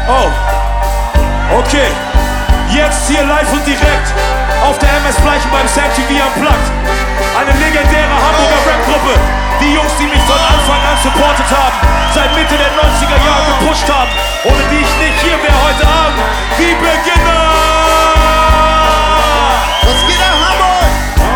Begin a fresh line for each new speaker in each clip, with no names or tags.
Oh, okay. Jetzt hier live und direkt auf der MS Bleichen beim Sam TV Unplugged. Eine legendäre Hamburger Rap-Gruppe. Die Jungs, die mich von Anfang an supportet haben, seit Mitte der 90er Jahre gepusht haben, ohne die ich nicht hier wäre heute Abend. Die Beginner!
Was geht ab, Hamburg?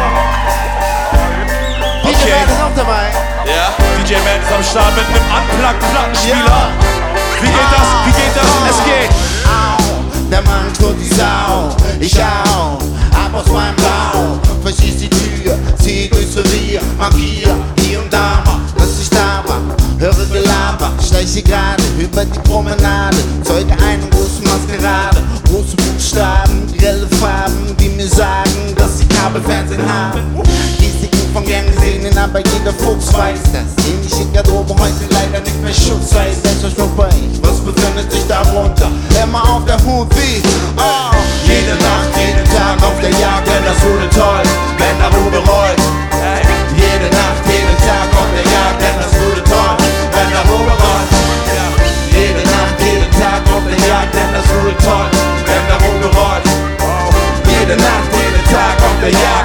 DJ Man ist auch dabei.
Ja, DJ Man ist am Start mit einem Unplugged-Plattenspieler. Wie geht das? Wie geht das? Es geht.
Der Mann tut die Sau, ich auch, ab aus meinem Bau. Verschieß die Tür, zieh durchs Revier, markier hier und da mal, dass ich da war. Höre Gelaber, schleiche gerade über die Promenade, zeuge eine große Maskerade, große Buchstaben, grelle Farben, die mir sagen, dass sie Kabelfernsehen haben. Risiken von gern gesehenen, aber jeder Fuchs weiß das. Ähnliche Garderobe heute leider nicht mehr schutzweis. Schnuppe ich, was befindet sich darunter? Immer auf der Hut wie jede Nacht, jeden Tag auf der Jagd, denn das wurde toll, wenn der Rubel rollt. Jede Nacht, jeden Tag auf der Jagd, denn das wurde toll, wenn der Rubel rollt. Jede Nacht, jeden Tag auf der Jagd, denn das wurde toll, wenn der Rubel rollt. Jede Nacht, jeden Tag auf der Jagd.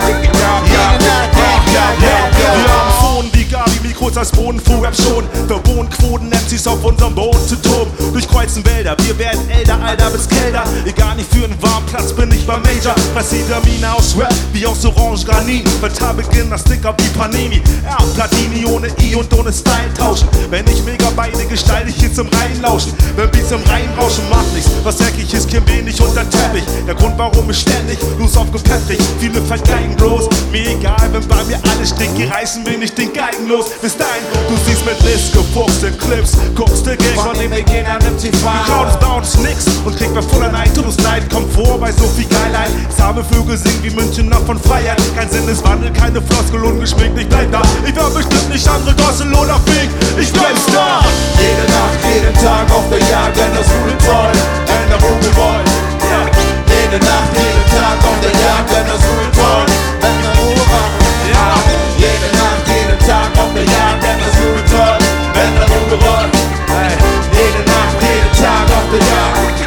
Wir haben Phonen wie Gabi, Mikros als Bodenfuhr, schon. Wir wohnen Quoten, MCs auf unserem Boden zu toben. Durchkreuzen Wälder, wir werden älter, Alter bis kälter. Egal, nicht für einen warmen Platz bin ich beim Major. Fress Vitamine aus Rap, wie aus Orange Granit. Verteil Beginn das Sticker wie Panini. Ja, Platini ohne I und ohne Style tauschen. Wenn ich mega beide gestalte ich jetzt im Rhein lauschen. Wenn Beats im Rhein rauschen, macht nichts. Was eckig ist, käme wenig unter Teppich. Der Grund, warum ich ständig los aufgepeppt. Viele vergeigen bloß. Mir egal, wenn bei mir alles stinkt, reißen wir nicht den Geigen los. Bis dahin, du siehst mit Liz gefuchste Clips, guckst dir Gang
Von dem Beginn an nimmt sie
die
Fahrt.
Crowd ist bei uns nix und kriegt bei voller Neid. Todesneid kommt vor bei so viel Geilheit. Zahme Vögel singen wie München noch von Freiheit. Kein Sinneswandel, keine Floskel, ungeschminkt, ich bleib da. Ich war bestimmt nicht andere Gossel oder Fink, ich bleib Star.
Jede Nacht, jeden Tag auf der Jagd, denn das wurde toll, wenn der Rubel rollt. Jede Nacht, jeden Tag auf der Jagd, denn das wurde toll, wenn der Rubel rollt. Jede Nacht, jeden Tag auf der Jagd, denn das wurde toll, wenn der Rubel rollt. Jede Nacht, jeden Tag auf der Jagd.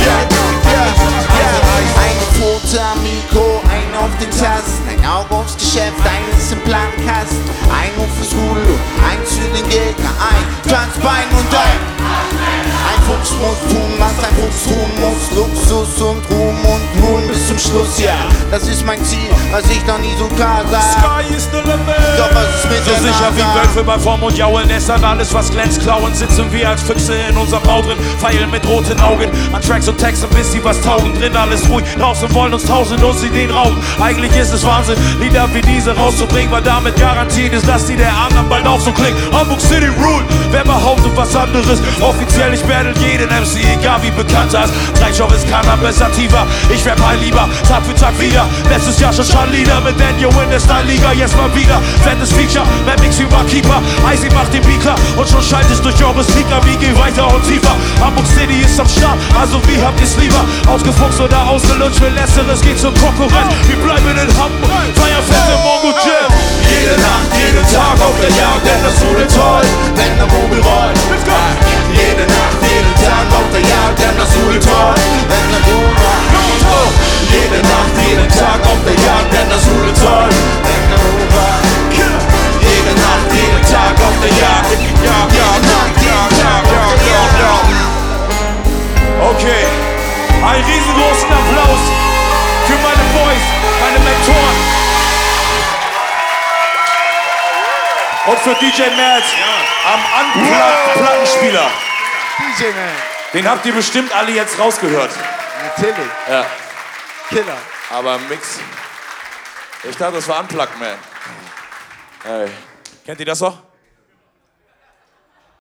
Eine Pfote am Mikro, ein auf den Tasten, ein Auge aufs Geschäft, eines im Plankasten. Ein Ruf fürs Rudel und eins für den Gegner, ein Tanzbein und ein Fuchs muss tun, was ein Fuchs tun muss. Luxus und Ruhm und Ruhm bis zum Schluss, ja. Das ist mein Ziel, was ich noch nie so klar sah.
Sky is the limit.
Doch was ist mit
So
der
sicher wie
NASA?
Wölfe bei Form und Jaulen, Essern, alles was glänzt, klauen, sitzen wir als Füchse in unserem Bau drin, feilen mit roten Augen, an Tracks und Texten, bis sie was taugen, drin alles ruhig, draußen wollen uns tausend uns Ideen rauben, eigentlich ist es Wahnsinn, Lieder wie diese rauszubringen, weil damit garantiert ist, dass die der anderen bald auch so klingen. Hamburg City Rule, wer behauptet was anderes, offiziell ich battle jeden MC, egal wie bekannt er ist, Treibstoff ist Cannabis sativa, ich rap halt lieber, Tag für Tag wieder, letztes Jahr schon Lieder mit Daniel in der Style-Liga, jetzt mal wieder, fettes Feature, mehr Mix wie Barkeeper, Icy macht den Beat klar und schon schallt es durch eure Speaker, wie geh weiter und tiefer, Hamburg City ist am Start, also wie habt ihr's lieber, ausgefuchst oder ausgelutscht, will Letzteres geht zum Konkurrenz, wir bleiben in Hamburg, feiern fest im Mongo Jam.
Jede Nacht, jeden Tag auf der Jagd, denn das wurde toll, wenn der Rubel rollt. Jede Nacht, jeden Tag auf der Jagd, denn das wurde toll, wenn der Rubel rollt. Jede Nacht, jeden Tag auf der Jagd, denn das wurde toll, wenn der Rubel rollt. Jede Nacht, jeden Tag auf der Jagd, jede Nacht, jeden Tag auf der Jagd.
Okay, einen riesengroßen Applaus für meine Boys, meine Mentoren. Und für DJ Merz am Unplugged-Plattenspieler.
DJ Man.
Den habt ihr bestimmt alle jetzt rausgehört.
Natürlich.
Ja.
Killer.
Aber Mix. Ich dachte, das war Unplugged, man. Hey. Kennt ihr das noch?